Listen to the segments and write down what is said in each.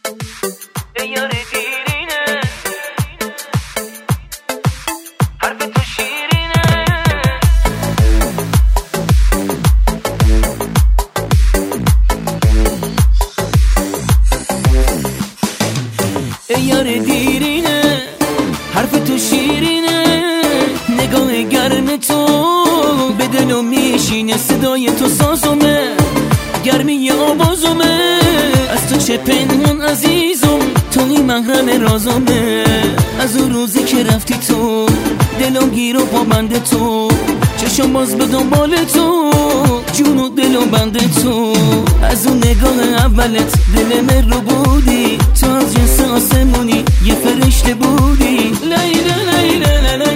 ای یار دیرینه حرف تو شیرینه ای یار دیرینه حرف تو شیرینه نگاه گرم تو به دلم میشینه صدای تو سازمه گرمی آوازمه از تو چه پنهون عزیزم توی محرم رازمه از اون روزی که رفتی تو دلم گیر و پابند تو چشم باز به دنبال تو جون و دل و بند تو از اون نگاه اولت دل من رو بودی تو از جنس آسمونی یه فرشته بودی لیلا لیلا لیلا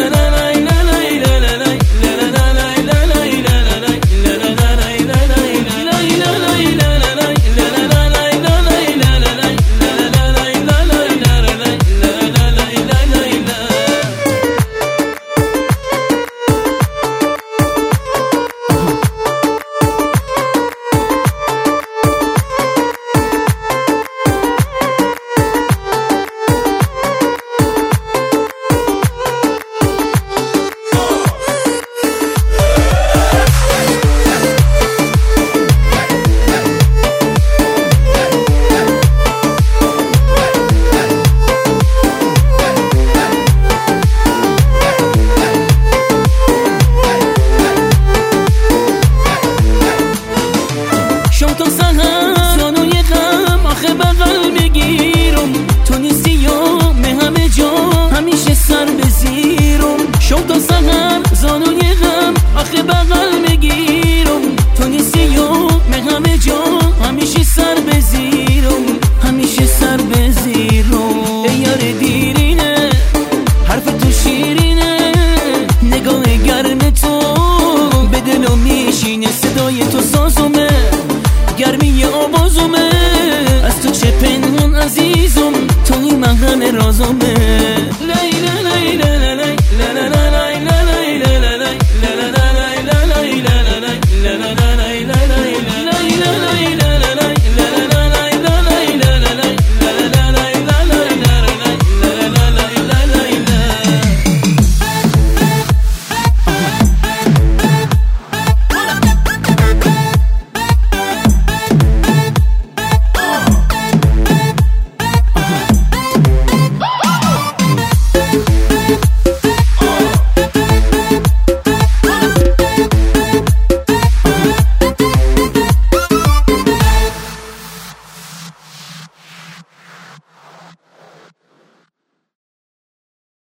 تا سهر زانوی غم آخه بغل میگیرم تو نیستی یوم همه جا همیشه سر بزیرم شو تا سهر زانوی غم آخه بغل میگیرم تو نیستی یوم همه جا همیشه سر بزیرم همیشه سر بزیرم ای یار دیرینه حرف تو شیرینه نگاه گرم تو به دلم میشینه صدای تو سازمه گرمی آوازمه از تو چه پنهون عزیزم توی محرم رازمه لیلا لیلا لیلا لیلا لیلا